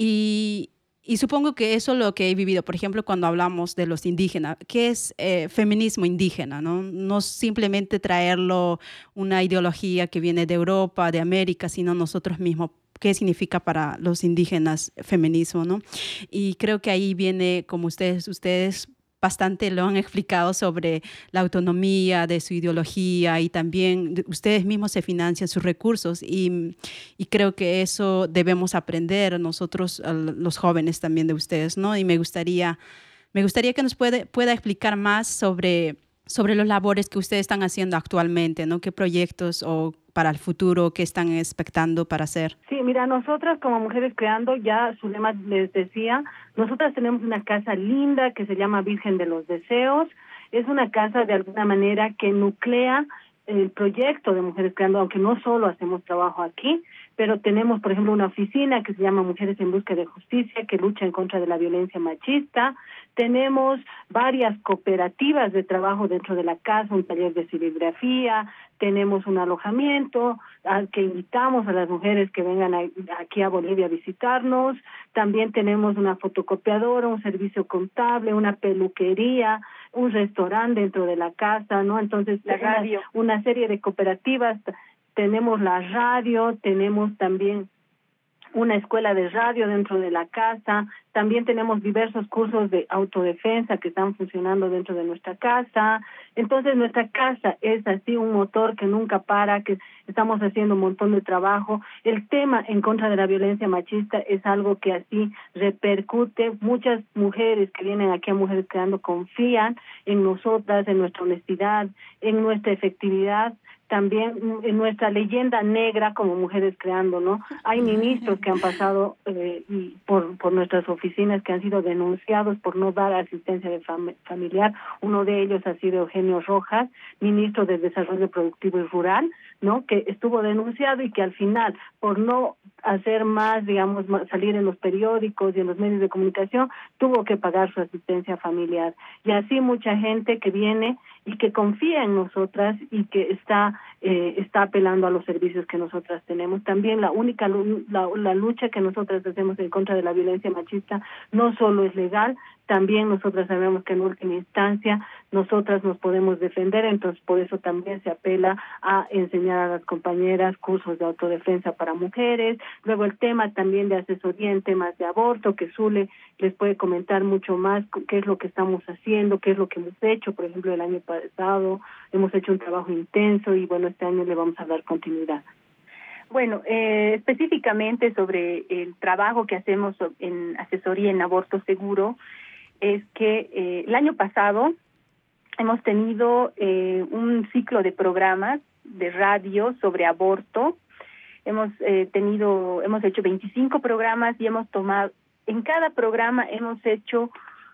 Y, y supongo que eso es lo que he vivido, por ejemplo, cuando hablamos de los indígenas, ¿qué es eh, feminismo indígena, ¿no? No simplemente traerlo una ideología que viene de Europa, de América, sino nosotros mismos. ¿Qué significa para los indígenas feminismo, ¿no? Y creo que ahí viene, como ustedes, ustedes bastante lo han explicado sobre la autonomía de su ideología y también ustedes mismos se financian sus recursos y, y creo que eso debemos aprender nosotros, los jóvenes también de ustedes, ¿no? Y me gustaría, me gustaría que nos puede, pueda explicar más sobre, sobre los labores que ustedes están haciendo actualmente, ¿no? ¿Qué proyectos o para el futuro que están expectando para hacer? Sí, mira, nosotras como Mujeres Creando, ya Zulema les decía, nosotras tenemos una casa linda que se llama Virgen de los Deseos. Es una casa de alguna manera que nuclea el proyecto de Mujeres Creando, aunque no solo hacemos trabajo aquí, pero tenemos, por ejemplo, una oficina que se llama Mujeres en Busca de Justicia, que lucha en contra de la violencia machista. Tenemos varias cooperativas de trabajo dentro de la casa, un taller de serigrafía, tenemos un alojamiento al que invitamos a las mujeres que vengan a, aquí a Bolivia a visitarnos. También tenemos una fotocopiadora, un servicio contable, una peluquería, un restaurante dentro de la casa, ¿no? Entonces, la radio, una, una serie de cooperativas. Tenemos la radio, tenemos también una escuela de radio dentro de la casa, también tenemos diversos cursos de autodefensa que están funcionando dentro de nuestra casa. Entonces nuestra casa es así un motor que nunca para, que estamos haciendo un montón de trabajo. El tema en contra de la violencia machista es algo que así repercute. Muchas mujeres que vienen aquí a Mujeres Creando confían en nosotras, en nuestra honestidad, en nuestra efectividad. También en nuestra leyenda negra como Mujeres Creando, ¿no? Hay ministros que han pasado eh, y por por nuestras oficinas que han sido denunciados por no dar asistencia de fam- familiar. Uno de ellos ha sido Eugenio Rojas, ministro de Desarrollo Productivo y Rural, ¿no? Que estuvo denunciado y que al final, por no hacer más, digamos, salir en los periódicos y en los medios de comunicación, tuvo que pagar su asistencia familiar. Y así mucha gente que viene y que confía en nosotras y que está eh, está apelando a los servicios que nosotras tenemos. También la única la, la lucha que nosotras hacemos en contra de la violencia machista no solo es legal, también nosotras sabemos que en última instancia nosotras nos podemos defender, entonces por eso también se apela a enseñar a las compañeras cursos de autodefensa para mujeres. Luego el tema también de asesoría en temas de aborto, que Zule les puede comentar mucho más qué es lo que estamos haciendo, qué es lo que hemos hecho. Por ejemplo, el año pasado hemos hecho un trabajo intenso y bueno, este año le vamos a dar continuidad. Bueno, eh, específicamente sobre el trabajo que hacemos en asesoría en aborto seguro, es que eh, el año pasado hemos tenido eh, un ciclo de programas de radio sobre aborto. Hemos eh, tenido, hemos hecho veinticinco programas y hemos tomado, en cada programa hemos hecho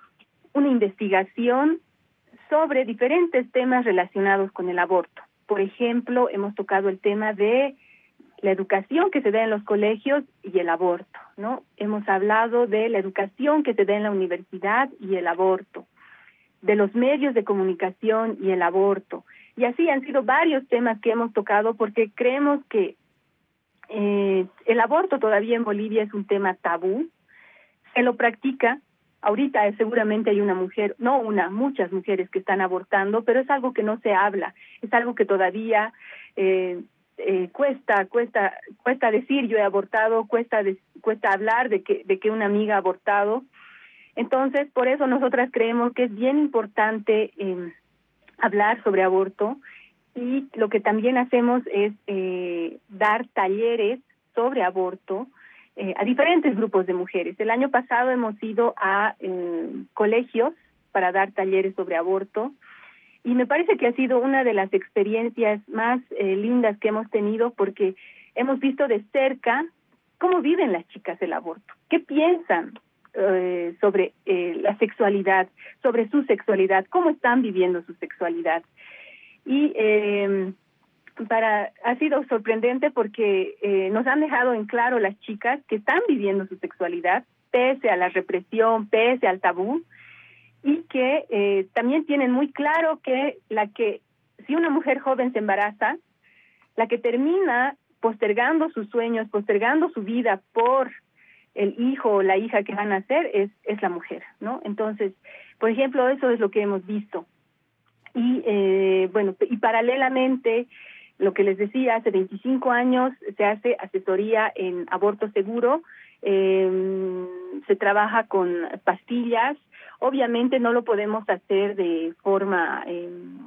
una investigación sobre diferentes temas relacionados con el aborto. Por ejemplo, hemos tocado el tema de la educación que se da en los colegios y el aborto, ¿no? Hemos hablado de la educación que se da en la universidad y el aborto, de los medios de comunicación y el aborto. Y así han sido varios temas que hemos tocado porque creemos que eh, el aborto todavía en Bolivia es un tema tabú, se lo practica. Ahorita eh, seguramente hay una mujer, no una, muchas mujeres que están abortando, pero es algo que no se habla, es algo que todavía eh, eh, cuesta, cuesta, cuesta decir yo he abortado, cuesta, de, cuesta hablar de que, de que una amiga ha abortado. Entonces, por eso nosotras creemos que es bien importante eh, hablar sobre aborto y lo que también hacemos es eh, dar talleres sobre aborto Eh, a diferentes grupos de mujeres. El año pasado hemos ido a eh, colegios para dar talleres sobre aborto y me parece que ha sido una de las experiencias más eh, lindas que hemos tenido porque hemos visto de cerca cómo viven las chicas el aborto, qué piensan eh, sobre eh, la sexualidad, sobre su sexualidad, cómo están viviendo su sexualidad. Y eh, para ha sido sorprendente porque eh, nos han dejado en claro las chicas que están viviendo su sexualidad, pese a la represión, pese al tabú, y que eh, también tienen muy claro que la que si una mujer joven se embaraza, la que termina postergando sus sueños, postergando su vida por el hijo o la hija que van a nacer es es la mujer, ¿no? Entonces, por ejemplo, eso es lo que hemos visto. Y eh, bueno, y paralelamente, lo que les decía, hace veinticinco años se hace asesoría en aborto seguro, eh, se trabaja con pastillas. Obviamente no lo podemos hacer de forma eh,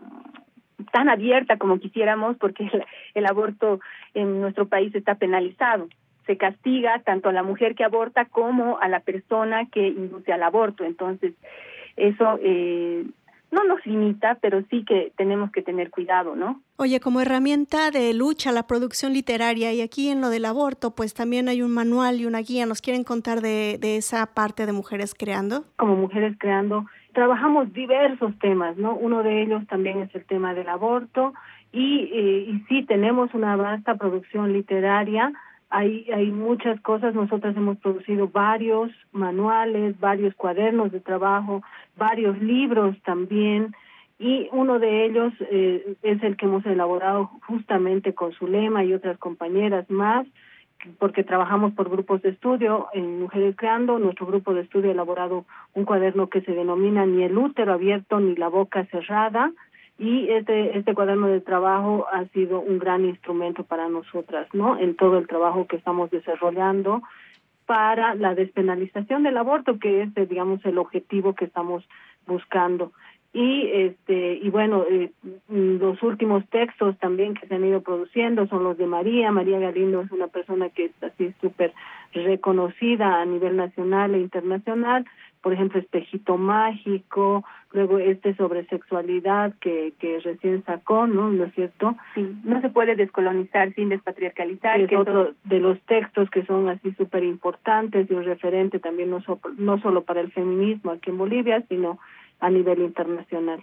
tan abierta como quisiéramos, porque el, el aborto en nuestro país está penalizado. Se castiga tanto a la mujer que aborta como a la persona que induce al aborto. Entonces, eso eh, no nos limita, pero sí que tenemos que tener cuidado, ¿no? Oye, como herramienta de lucha, la producción literaria, y aquí en lo del aborto, pues también hay un manual y una guía. ¿Nos quieren contar de, de esa parte de Mujeres Creando? Como Mujeres Creando, trabajamos diversos temas, ¿no? Uno de ellos también es el tema del aborto, y, eh, y sí, tenemos una vasta producción literaria. Hay, hay muchas cosas. Nosotras hemos producido varios manuales, varios cuadernos de trabajo, varios libros también, y uno de ellos eh, es el que hemos elaborado justamente con Zulema y otras compañeras más, porque trabajamos por grupos de estudio en Mujeres Creando. Nuestro grupo de estudio ha elaborado un cuaderno que se denomina Ni el útero abierto ni la boca cerrada, y este este cuaderno de trabajo ha sido un gran instrumento para nosotras, ¿no? En todo el trabajo que estamos desarrollando para la despenalización del aborto, que es, digamos, el objetivo que estamos buscando. Y este y bueno, eh, los últimos textos también que se han ido produciendo son los de María. María Galindo es una persona que es así súper reconocida a nivel nacional e internacional. Por ejemplo, Espejito Mágico, luego este sobre sexualidad que que recién sacó, ¿no? ¿No es cierto? Sí, no se puede descolonizar sin despatriarcalizar. Es que otro eso... de los textos que son así súper importantes y un referente también no, so, no solo para el feminismo aquí en Bolivia, sino a nivel internacional.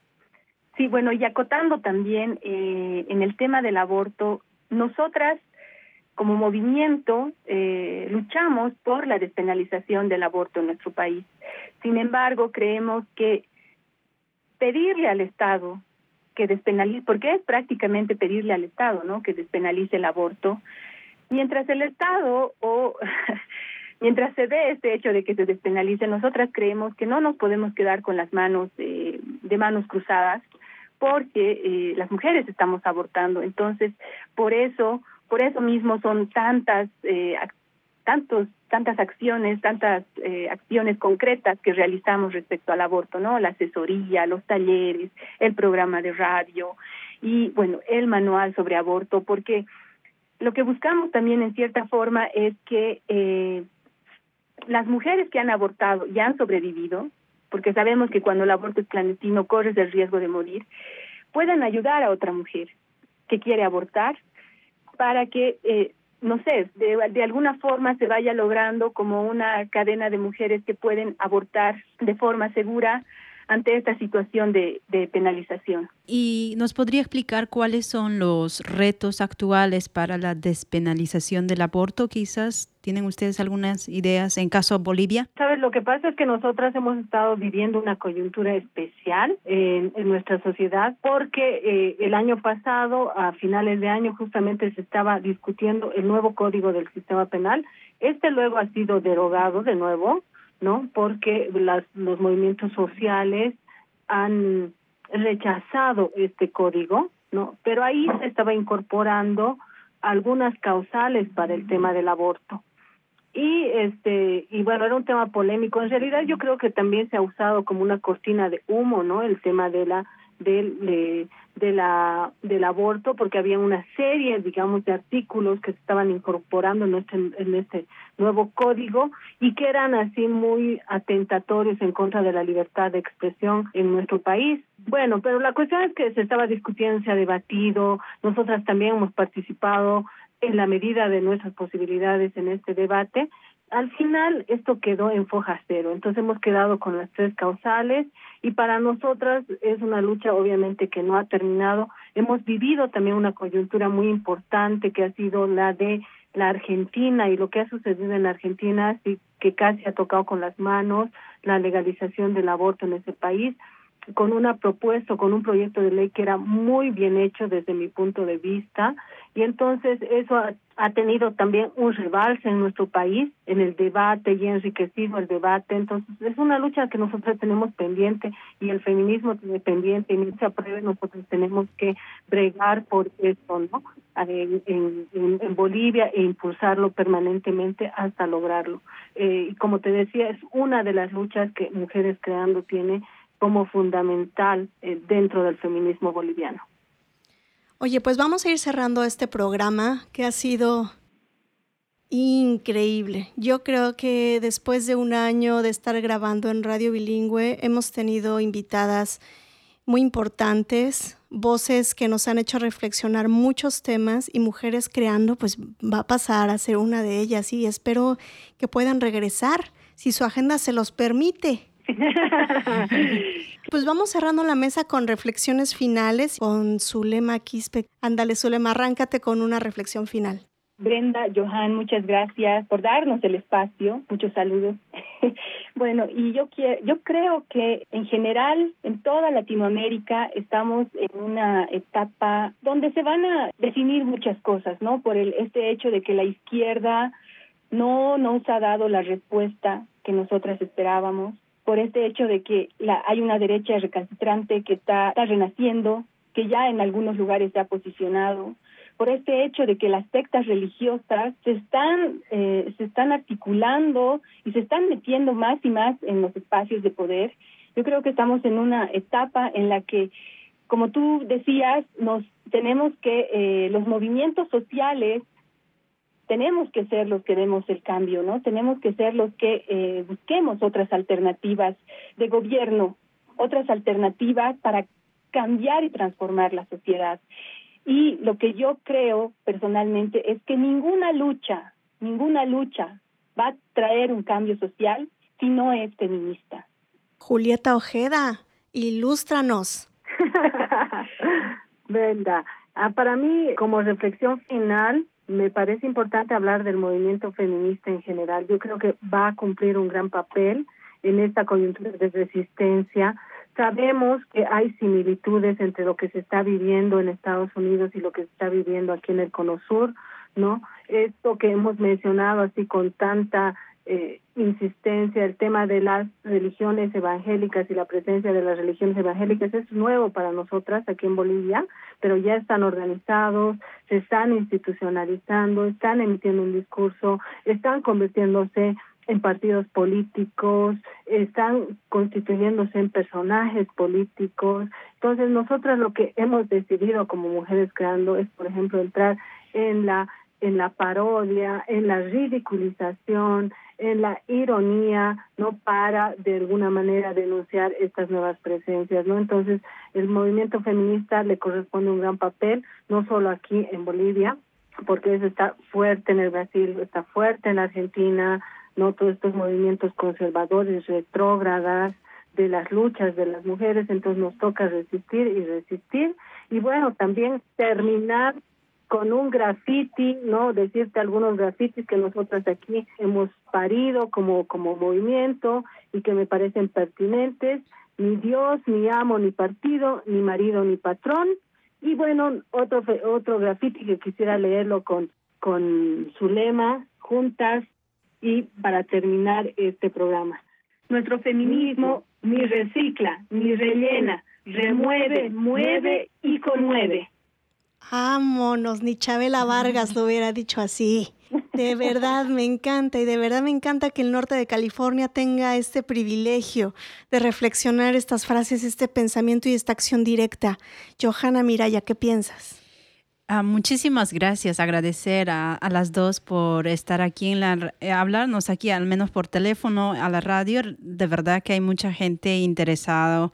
Sí, bueno, y acotando también eh, en el tema del aborto, nosotras como movimiento eh, luchamos por la despenalización del aborto en nuestro país. Sin embargo, creemos que pedirle al Estado que despenalice, porque es prácticamente pedirle al Estado, ¿no?, que despenalice el aborto, mientras el Estado o mientras se dé este hecho de que se despenalice, nosotras creemos que no nos podemos quedar con las manos eh, de manos cruzadas, porque eh, las mujeres estamos abortando. Entonces, por eso Por eso mismo son tantas, eh, tantos, tantas acciones, tantas eh, acciones concretas que realizamos respecto al aborto, ¿no? La asesoría, los talleres, el programa de radio y, bueno, el manual sobre aborto, porque lo que buscamos también en cierta forma es que eh, las mujeres que han abortado y han sobrevivido, porque sabemos que cuando el aborto es clandestino corres el riesgo de morir, puedan ayudar a otra mujer que quiere abortar, para que, eh, no sé, de, de alguna forma se vaya logrando como una cadena de mujeres que pueden abortar de forma segura ante esta situación de, de penalización. ¿Y nos podría explicar cuáles son los retos actuales para la despenalización del aborto? Quizás tienen ustedes algunas ideas en caso de Bolivia. Sabes, lo que pasa es que nosotras hemos estado viviendo una coyuntura especial en, en nuestra sociedad, porque eh, el año pasado, a finales de año, justamente se estaba discutiendo el nuevo código del sistema penal. Este luego ha sido derogado de nuevo, ¿no? Porque las, los movimientos sociales han rechazado este código, ¿no? Pero ahí se estaba incorporando algunas causales para el tema del aborto. Y este y bueno, era un tema polémico. En realidad yo creo que también se ha usado como una cortina de humo, ¿no? El tema de la del de, de la del aborto, porque había una serie, digamos, de artículos que se estaban incorporando en este en este nuevo código y que eran así muy atentatorios en contra de la libertad de expresión en nuestro país. Bueno, pero la cuestión es que se estaba discutiendo, se ha debatido. Nosotras también hemos participado en la medida de nuestras posibilidades en este debate. Al final esto quedó en foja cero, entonces hemos quedado con las tres causales y para nosotras es una lucha obviamente que no ha terminado. Hemos vivido también una coyuntura muy importante que ha sido la de la Argentina y lo que ha sucedido en la Argentina, sí, que casi ha tocado con las manos la legalización del aborto en ese país, con una propuesta, con un proyecto de ley que era muy bien hecho desde mi punto de vista, y entonces eso ha, ha tenido también un rebalse en nuestro país, en el debate y ha enriquecido el debate. Entonces es una lucha que nosotros tenemos pendiente y el feminismo tiene pendiente, y en esa prueba nosotros tenemos que bregar por esto, ¿no? En, en, en Bolivia e impulsarlo permanentemente hasta lograrlo. Eh, y como te decía, es una de las luchas que Mujeres Creando tiene como fundamental eh, dentro del feminismo boliviano. Oye, pues vamos a ir cerrando este programa que ha sido increíble. Yo creo que después de un año de estar grabando en Radio Bilingüe, hemos tenido invitadas muy importantes, voces que nos han hecho reflexionar muchos temas, y Mujeres Creando pues va a pasar a ser una de ellas, y espero que puedan regresar si su agenda se los permite. Pues vamos cerrando la mesa con reflexiones finales con Zulema Quispe. Ándale, Zulema, arráncate con una reflexión final. Brenda, Johan, muchas gracias por darnos el espacio. Muchos saludos. Bueno, y yo quiero, yo creo que en general en toda Latinoamérica estamos en una etapa donde se van a definir muchas cosas, ¿no? Por el este hecho de que la izquierda no nos ha dado la respuesta que nosotras esperábamos, por este hecho de que la, hay una derecha recalcitrante que está, está renaciendo, que ya en algunos lugares se ha posicionado, por este hecho de que las sectas religiosas se están eh, se están articulando y se están metiendo más y más en los espacios de poder. Yo creo que estamos en una etapa en la que, como tú decías, nos tenemos que eh, los movimientos sociales tenemos que ser los que demos el cambio, ¿no? Tenemos que ser los que eh, busquemos otras alternativas de gobierno, otras alternativas para cambiar y transformar la sociedad. Y lo que yo creo personalmente es que ninguna lucha, ninguna lucha va a traer un cambio social si no es feminista. Julieta Ojeda, ilústranos. Brenda, ah, para mí, como reflexión final, me parece importante hablar del movimiento feminista en general. Yo creo que va a cumplir un gran papel en esta coyuntura de resistencia. Sabemos que hay similitudes entre lo que se está viviendo en Estados Unidos y lo que se está viviendo aquí en el Cono Sur, ¿no? Esto que hemos mencionado así con tanta eh, insistencia, el tema de las religiones evangélicas y la presencia de las religiones evangélicas es nuevo para nosotras aquí en Bolivia, pero ya están organizados, se están institucionalizando, están emitiendo un discurso, están convirtiéndose en partidos políticos, están constituyéndose en personajes políticos. Entonces, nosotras lo que hemos decidido como Mujeres Creando es, por ejemplo, entrar en la en la parodia, en la ridiculización, en la ironía, ¿no? Para, de alguna manera, denunciar estas nuevas presencias, ¿no? Entonces, el movimiento feminista le corresponde un gran papel, no solo aquí en Bolivia, porque eso está fuerte en el Brasil, está fuerte en la Argentina, ¿no? Todos estos movimientos conservadores, retrógradas, de las luchas de las mujeres. Entonces nos toca resistir y resistir, y bueno, también terminar con un graffiti, ¿no? Decirte algunos grafitis que nosotras aquí hemos parido como, como movimiento y que me parecen pertinentes: ni Dios, ni amo, ni partido, ni marido, ni patrón. Y bueno, otro otro grafiti que quisiera leerlo con, con Zulema, juntas, y para terminar este programa. Nuestro feminismo ni recicla, ni rellena, remueve, mueve y conmueve. Vámonos, ni Chabela Vargas lo hubiera dicho así. De verdad me encanta, y de verdad me encanta que el norte de California tenga este privilegio de reflexionar estas frases, este pensamiento y esta acción directa. Johanna Miraya, ¿qué piensas? Uh, muchísimas gracias, agradecer a, a las dos por estar aquí, en la, eh, hablarnos aquí, al menos por teléfono, a la radio. De verdad que hay mucha gente interesada,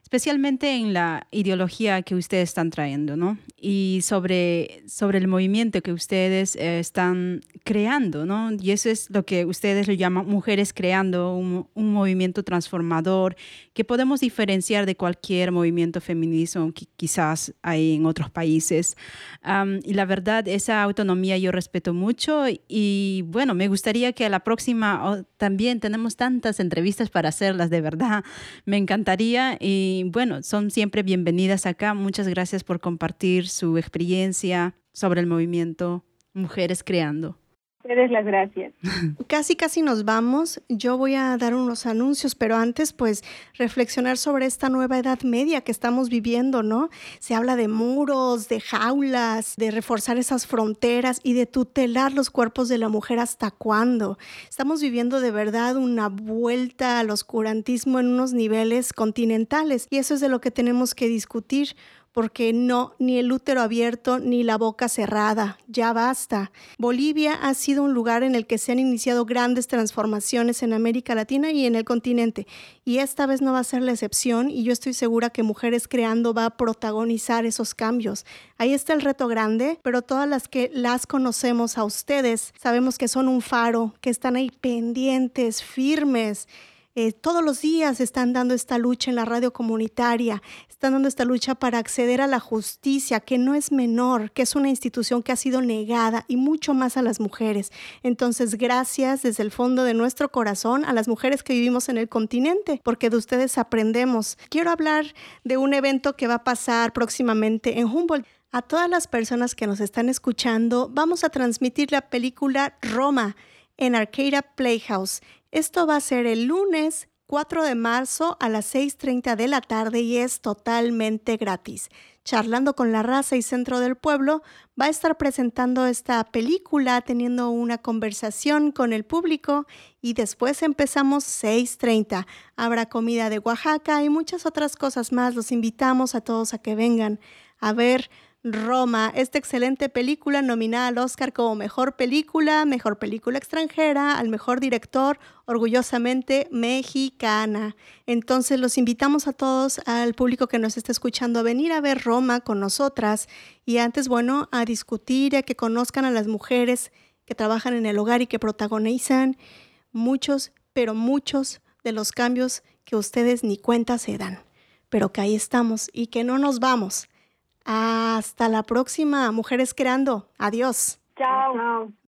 especialmente en la ideología que ustedes están trayendo, ¿no? Y sobre, sobre el movimiento que ustedes eh, están creando, ¿no? Y eso es lo que ustedes le llaman mujeres creando, un, un movimiento transformador que podemos diferenciar de cualquier movimiento feminismo que quizás hay en otros países. Um, y la verdad, esa autonomía yo respeto mucho y bueno, me gustaría que a la próxima oh, también tenemos tantas entrevistas para hacerlas, de verdad, me encantaría y bueno, son siempre bienvenidas acá. Muchas gracias por compartir su experiencia sobre el movimiento Mujeres Creando. Ustedes las gracias. Casi, casi nos vamos. Yo voy a dar unos anuncios, pero antes, pues, reflexionar sobre esta nueva edad media que estamos viviendo, ¿no? Se habla de muros, de jaulas, de reforzar esas fronteras y de tutelar los cuerpos de la mujer. ¿Hasta cuándo? Estamos viviendo de verdad una vuelta al oscurantismo en unos niveles continentales y eso es de lo que tenemos que discutir. Porque no, ni el útero abierto ni la boca cerrada, ya basta. Bolivia ha sido un lugar en el que se han iniciado grandes transformaciones en América Latina y en el continente, y esta vez no va a ser la excepción, y yo estoy segura que Mujeres Creando va a protagonizar esos cambios. Ahí está el reto grande, pero todas las que las conocemos a ustedes, sabemos que son un faro, que están ahí pendientes, firmes. Eh, todos los días están dando esta lucha en la radio comunitaria, están dando esta lucha para acceder a la justicia, que no es menor, que es una institución que ha sido negada y mucho más a las mujeres. Entonces, gracias desde el fondo de nuestro corazón a las mujeres que vivimos en el continente, porque de ustedes aprendemos. Quiero hablar de un evento que va a pasar próximamente en Humboldt. A todas las personas que nos están escuchando, vamos a transmitir la película Roma en Arcada Playhouse. Esto va a ser el lunes cuatro de marzo a las seis treinta de la tarde y es totalmente gratis. Charlando con la Raza y Centro del Pueblo va a estar presentando esta película, teniendo una conversación con el público y después empezamos seis treinta. Habrá comida de Oaxaca y muchas otras cosas más. Los invitamos a todos a que vengan a ver Roma, esta excelente película nominada al Oscar como Mejor Película, Mejor Película Extranjera, al Mejor Director, orgullosamente mexicana. Entonces los invitamos a todos, al público que nos está escuchando, a venir a ver Roma con nosotras y antes, bueno, a discutir, a que conozcan a las mujeres que trabajan en el hogar y que protagonizan muchos, pero muchos de los cambios que ustedes ni cuenta se dan, pero que ahí estamos y que no nos vamos. Hasta la próxima, Mujeres Creando. Adiós. Chao. Chao.